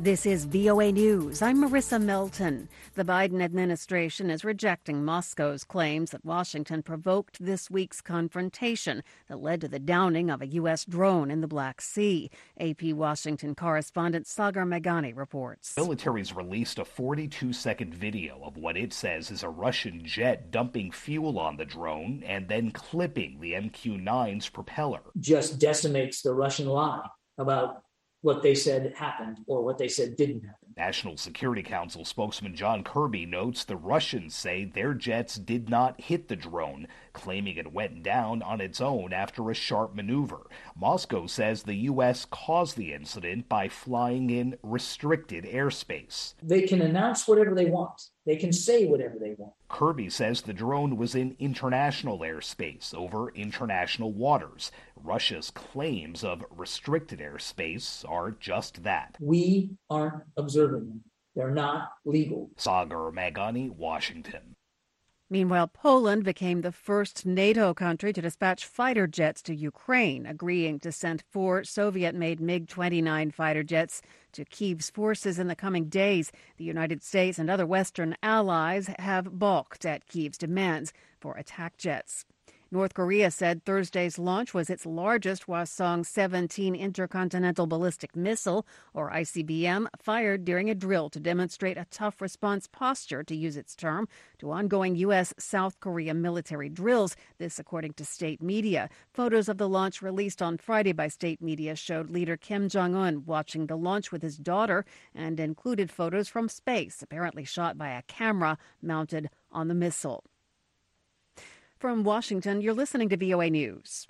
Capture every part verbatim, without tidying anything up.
This is V O A News. I'm Marissa Melton. The Biden administration is rejecting Moscow's claims that Washington provoked this week's confrontation that led to the downing of a U S drone in the Black Sea. A P Washington correspondent Sagar Meghani reports. The military's released a forty-two second video of what it says is a Russian jet dumping fuel on the drone and then clipping the M Q nine's propeller. Just decimates the Russian lie about what they said happened or what they said didn't happen. National Security Council spokesman John Kirby notes the Russians say their jets did not hit the drone, claiming it went down on its own after a sharp maneuver. Moscow says the U S caused the incident by flying in restricted airspace. They can announce whatever they want. They can say whatever they want. Kirby says the drone was in international airspace over international waters. Russia's claims of restricted airspace are just that. We aren't observing them. They're not legal. Sagar Meghani, Washington. Meanwhile, Poland became the first NATO country to dispatch fighter jets to Ukraine, agreeing to send four Soviet-made MiG twenty-nine fighter jets to Kyiv's forces in the coming days. The United States and other Western allies have balked at Kyiv's demands for attack jets. North Korea said Thursday's launch was its largest Hwasong seventeen intercontinental ballistic missile, or I C B M, fired during a drill to demonstrate a tough response posture, to use its term, to ongoing U S South Korea military drills, this according to state media. Photos of the launch released on Friday by state media showed leader Kim Jong-un watching the launch with his daughter and included photos from space, apparently shot by a camera mounted on the missile. From Washington, you're listening to V O A News.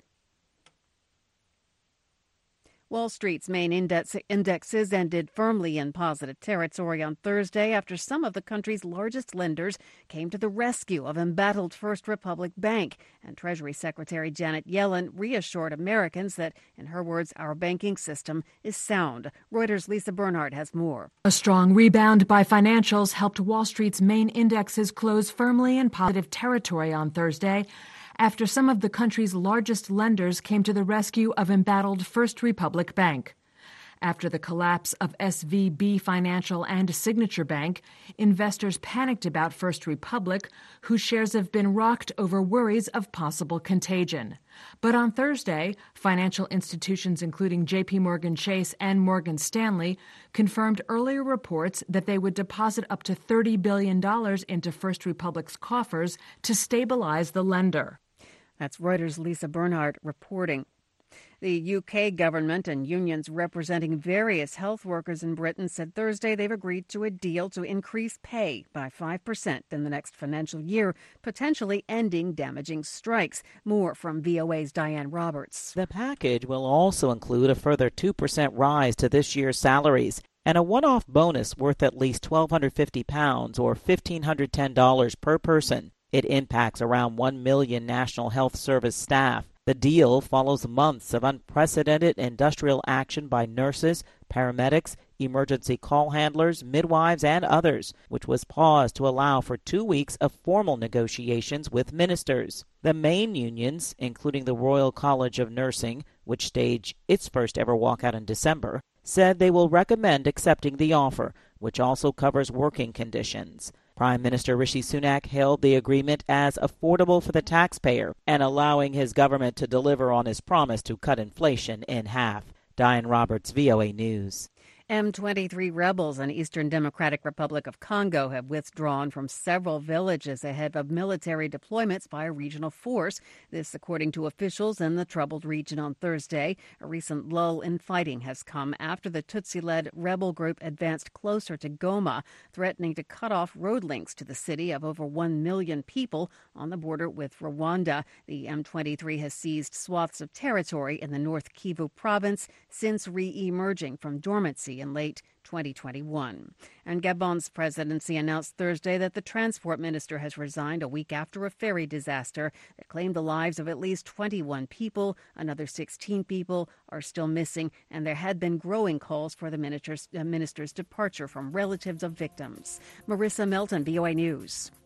Wall Street's main index, indexes ended firmly in positive territory on Thursday after some of the country's largest lenders came to the rescue of embattled First Republic Bank. And Treasury Secretary Janet Yellen reassured Americans that, in her words, our banking system is sound. Reuters' Lisa Bernhardt has more. A strong rebound by financials helped Wall Street's main indexes close firmly in positive territory on Thursday, after some of the country's largest lenders came to the rescue of embattled First Republic Bank. After the collapse of S V B Financial and Signature Bank, investors panicked about First Republic, whose shares have been rocked over worries of possible contagion. But on Thursday, financial institutions including J P Morgan Chase and Morgan Stanley confirmed earlier reports that they would deposit up to thirty billion dollars into First Republic's coffers to stabilize the lender. That's Reuters' Lisa Bernhardt reporting. The U K government and unions representing various health workers in Britain said Thursday they've agreed to a deal to increase pay by five percent in the next financial year, potentially ending damaging strikes. More from V O A's Diane Roberts. The package will also include a further two percent rise to this year's salaries and a one-off bonus worth at least one thousand two hundred fifty pounds or one thousand five hundred ten dollars per person. It impacts around one million National Health Service staff. The deal follows months of unprecedented industrial action by nurses, paramedics, emergency call handlers, midwives, and others, which was paused to allow for two weeks of formal negotiations with ministers. The main unions, including the Royal College of Nursing, which staged its first ever walkout in December, said they will recommend accepting the offer, which also covers working conditions. Prime Minister Rishi Sunak hailed the agreement as affordable for the taxpayer and allowing his government to deliver on his promise to cut inflation in half. Diane Roberts, V O A News. M twenty-three rebels in Eastern Democratic Republic of Congo have withdrawn from several villages ahead of military deployments by a regional force. This, according to officials in the troubled region on Thursday. A recent lull in fighting has come after the Tutsi-led rebel group advanced closer to Goma, threatening to cut off road links to the city of over one million people on the border with Rwanda. The M twenty-three has seized swaths of territory in the North Kivu province since re-emerging from dormancy in late twenty twenty-one. And Gabon's presidency announced Thursday that the transport minister has resigned a week after a ferry disaster that claimed the lives of at least twenty-one people. Another sixteen people are still missing, and there had been growing calls for the minister's, uh, minister's departure from relatives of victims. Marissa Melton, V O A News.